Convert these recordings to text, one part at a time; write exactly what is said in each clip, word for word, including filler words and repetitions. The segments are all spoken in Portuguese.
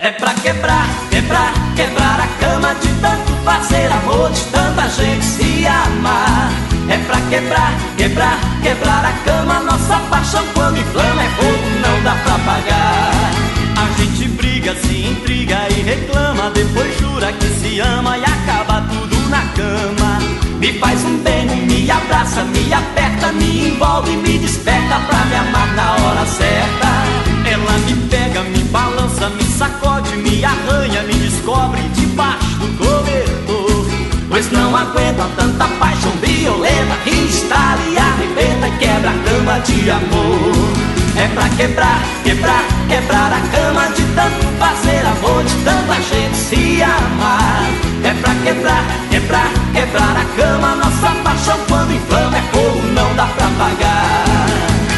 É pra quebrar, quebrar, quebrar a cama de tanto fazer amor, de tanta gente se amar. É pra quebrar, quebrar, quebrar a cama. Nossa paixão quando inflama é fogo, não dá pra apagar. A gente briga, se intriga e reclama, depois jura que se ama e acaba tudo na cama. Me faz um bem, me abraça, me aperta, me envolve, me desperta pra me amar na hora certa. Ela me pega, me balança, me sacode, me arranha, me descobre debaixo do cobertor. Pois não aguento a tanta paixão violenta, que estala e arrebenta e quebra a cama de amor. É pra quebrar, quebrar, quebrar a cama de tanto fazer amor, de tanta gente se amar. É pra quebrar, quebrar, quebrar a cama. Nossa paixão quando inflama é fogo, não dá pra apagar.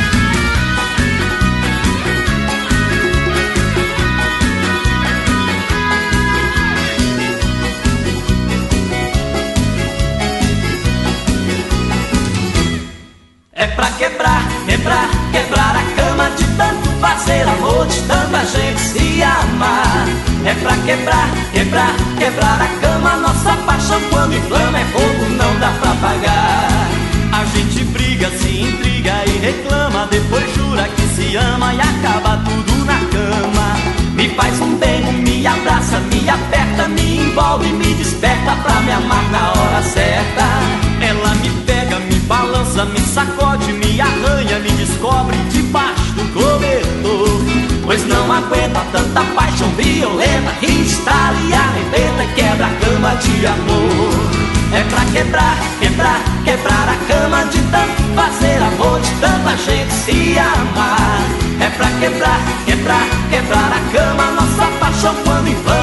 É pra quebrar, quebrar, quebrar a cama de tanto fazer amor, de tanta gente se amar. É pra quebrar, quebrar, quebrar a cama. Nossa paixão quando inflama é fogo, não dá pra apagar. A gente briga, se intriga e reclama, depois jura que se ama e acaba tudo na cama. Me faz um bem, me abraça, me aperta, me envolve, me desperta pra me amar na hora certa. Ela me pega, me balança, me sacode, me arranha, me descobre debaixo do cobertor. Pois não aguenta tanta paixão violenta, que estala e arrebenta e quebra a cama de amor. É pra quebrar, quebrar, quebrar a cama de tanto fazer amor, de tanta gente se amar. É pra quebrar, quebrar, quebrar a cama. Nossa paixão quando inflama